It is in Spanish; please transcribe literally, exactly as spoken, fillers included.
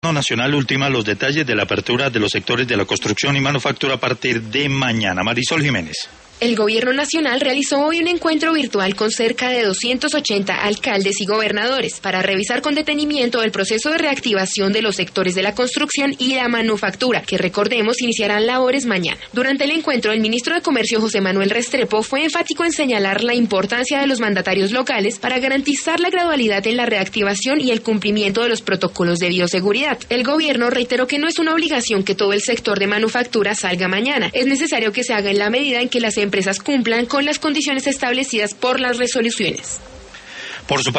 Nacional ultima los detalles de la apertura de los sectores de la construcción y manufactura a partir de mañana. Marisol Jiménez. El Gobierno Nacional realizó hoy un encuentro virtual con cerca de doscientos ochenta alcaldes y gobernadores para revisar con detenimiento el proceso de reactivación de los sectores de la construcción y la manufactura, que recordemos iniciarán labores mañana. Durante el encuentro, el ministro de Comercio José Manuel Restrepo fue enfático en señalar la importancia de los mandatarios locales para garantizar la gradualidad en la reactivación y el cumplimiento de los protocolos de bioseguridad. El gobierno reiteró que no es una obligación que todo el sector de manufactura salga mañana. Es necesario que se haga en la medida en que las empresas cumplan con las condiciones establecidas por las resoluciones. Por su